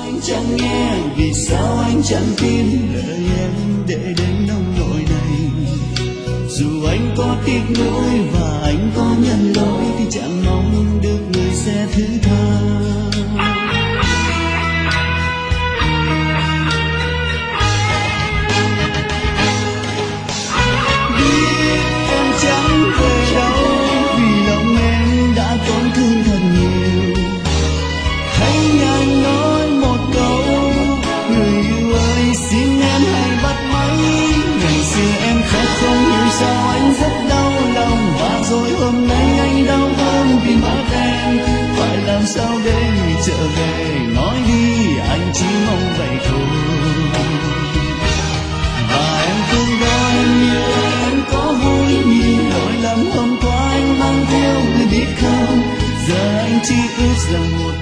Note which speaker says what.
Speaker 1: anh chẳng nghe, vì sao anh chẳng tin lời em để đến nông nỗi này? Dù anh có tiếc nuối và anh có nhận lỗi thì chẳng mong được người sẽ thứ tha. Biết em chẳng về đâu vì lòng em đã tổn thương thật nhiều. Hãy nhanh nói một câu, người yêu ơi xin em hãy bắt máy. Ngày xưa em khóc không hiểu sao anh rất đau lòng, và rồi hôm nay anh đau hơn vì mất em. Phải làm sao để trở về, nói đi anh chỉ mong vậy thôi. Và em thương đó em yêu em có vui vì lỗi lầm hôm qua anh mang theo người biết không. Giờ anh chỉ ước rằng một